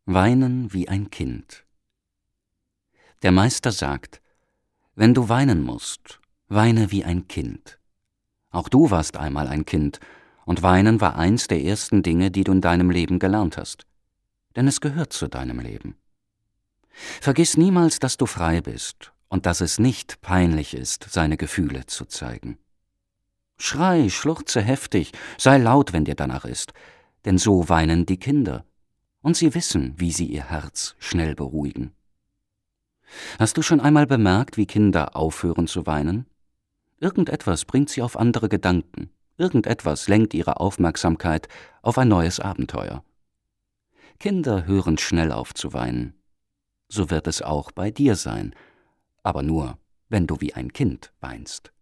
Weinen wie ein Kind. Der Meister sagt: Wenn du weinen musst, weine wie ein Kind. Auch du warst einmal ein Kind, und weinen war eins der ersten Dinge, die du in deinem Leben gelernt hast. Denn es gehört zu deinem Leben. Vergiss niemals, dass du frei bist und dass es nicht peinlich ist, seine Gefühle zu zeigen. Schrei, schluchze heftig, sei laut, wenn dir danach ist, denn so weinen die Kinder, und sie wissen, wie sie ihr Herz schnell beruhigen. Hast du schon einmal bemerkt, wie Kinder aufhören zu weinen? Irgendetwas bringt sie auf andere Gedanken, irgendetwas lenkt ihre Aufmerksamkeit auf ein neues Abenteuer. Kinder hören schnell auf zu weinen. So wird es auch bei dir sein, aber nur, wenn du wie ein Kind weinst.